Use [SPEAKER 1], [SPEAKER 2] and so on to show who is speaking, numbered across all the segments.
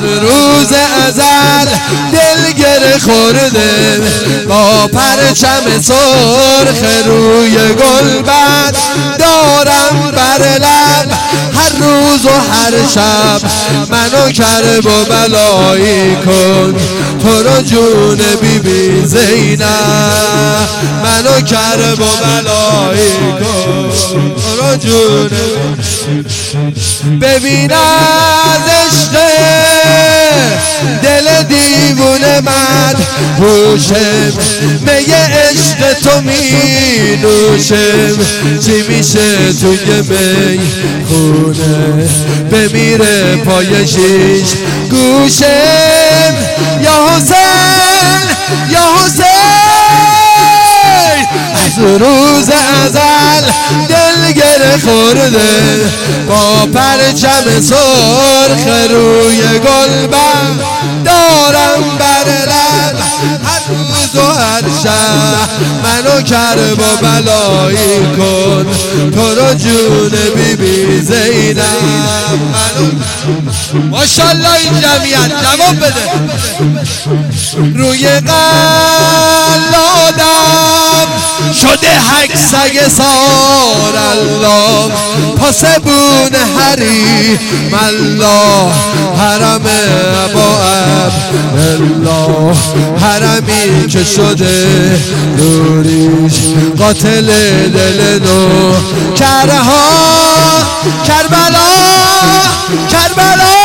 [SPEAKER 1] روز ازل دل گره خورده با پرچم سرخ روی گلبد دارم بر لب هر روز و هر شب منو کرب و بلایی کن تو رو جون بی بی زینب منو کرب و بلایی کن تو رو جون ببین از عشق دل دیوونه من روشم می عشق تو می نوشم چی میشه توی می خونه بمیره پای شیش گوشم یا حسین یا حسین از روز ازل دل گره خورده با پرچم سرخ روی گلبن دارم بر لب هر روز و هر شب منو کرب و بلایی کن تو رو جون بی بی زینب منو ماشالله این جمعیت جواب بده روی قلادم شده حک سگ سار الله پاسبون حریم الله حرم ابا عبدالله حرمی که شده نوریش قاتل دل نو کرها کربلا کربلا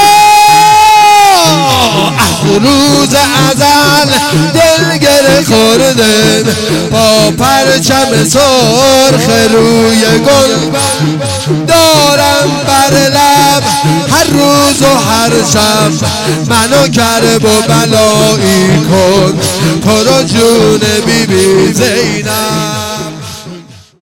[SPEAKER 1] روز ازل دل گره خوردن با پرچم سرخ روی گل دارم بر لب هر روز و هر شب منو کرب و بلایی کن تو رو جون بی بی زینب